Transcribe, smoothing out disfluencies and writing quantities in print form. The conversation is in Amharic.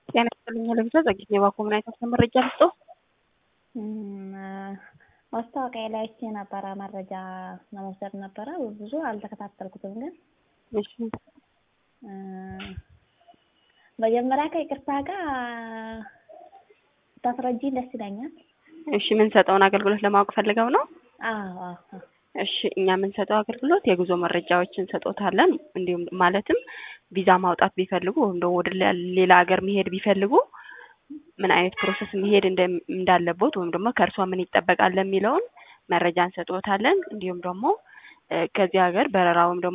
ጤና ይስጥልኝ ለብቻ ዘግይቼ ባኮምን አይነት መረጃ ልስጦ ማስታወቂያ ላይ አይቼ ነበረ መረጃ ለመውሰድ ነበረ ብዙ አልተከታተልኩትም ግን እሺ መጀመሪያ ከይቅርታ ጋር ታስረጂኝ ደስ ይለኛል። እሺ ምን ሰጠውን አገልግሎት ለማወቅ ፈልገው ነው? አዎ እሺ እኛ ምን ሰጠው አገልግሎት የጉዞ መረጃዎችን ሰጦታለን እንዲሁም ማለትም ቪዛ ማውጣት ቢፈልጉ እንደው ወደ ሌላ ሀገር መሄድ ቢፈልጉ ምን አይነት ፕሮሰስ መሄድ እንዳለበት ወይም ደግሞ ከርሷ ምን ይጠበቃል ለሚለውን መረጃን ሰጦታለን እንዲሁም ደግሞ ከዚህ ሀገር በረራውም